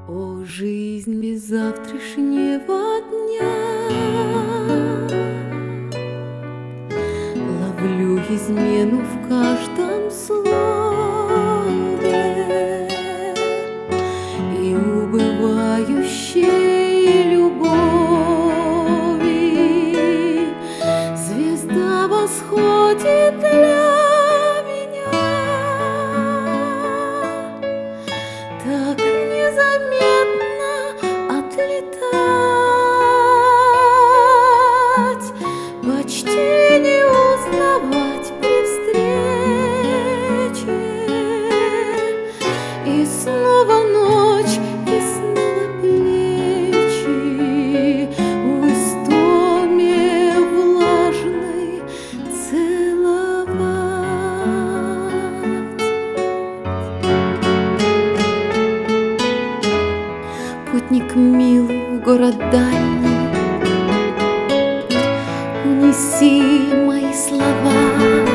О, жизнь без завтрашнего дня, ловлю измену в каждом слове и убывающей любови. Звезда восходит для меня так незаметно отлетать, почти не узнавать при встрече. И снова ночь, и снова плечи в истоме влажной целовать. Путник милый в город дальний, унеси мои слова,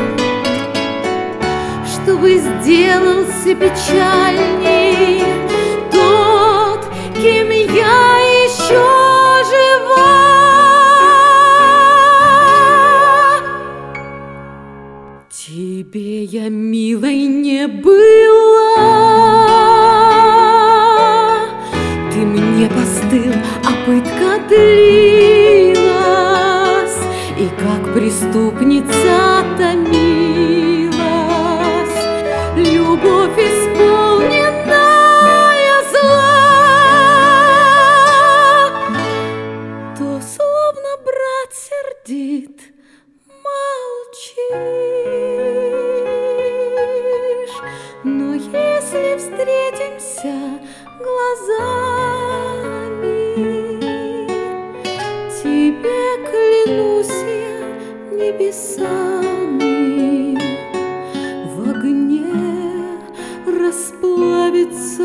чтобы сделался печальней тот, кем я еще жива. Тебе я милой не была, ты мне постыл, а пытка длилась, и как преступница томилась любовь, исполненная зла. То словно брат сердит, молчишь, но если встретимся глазами, тебе клянусь я небесами, в огне расплавится